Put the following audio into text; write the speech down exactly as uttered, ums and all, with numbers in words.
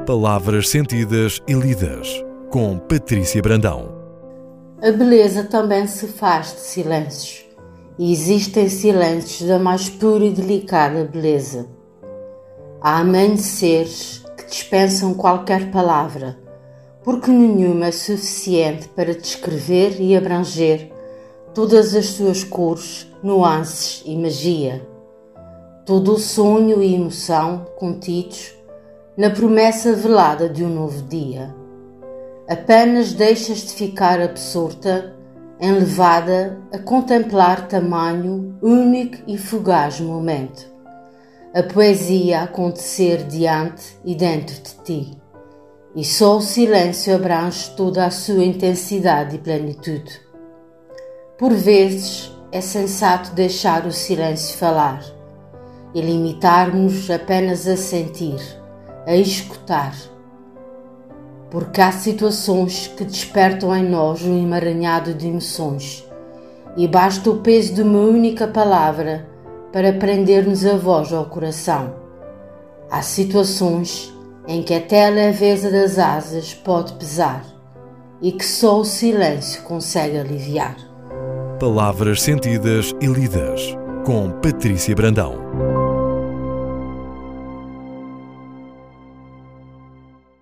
Palavras sentidas e lidas, com Patrícia Brandão. A beleza também se faz de silêncios, e existem silêncios da mais pura e delicada beleza. Há amanheceres que dispensam qualquer palavra, porque nenhuma é suficiente para descrever e abranger todas as suas cores, nuances e magia. Todo o sonho e emoção contidos na promessa velada de um novo dia. Apenas deixas de ficar absorta, enlevada a contemplar tamanho único e fugaz momento. A poesia a acontecer diante e dentro de ti. E só o silêncio abrange toda a sua intensidade e plenitude. Por vezes é sensato deixar o silêncio falar e limitar-nos apenas a sentir, a escutar, porque há situações que despertam em nós um emaranhado de emoções e basta o peso de uma única palavra para prender-nos a voz ao coração. Há situações em que até a leveza das asas pode pesar e que só o silêncio consegue aliviar. Palavras sentidas e lidas, com Patrícia Brandão.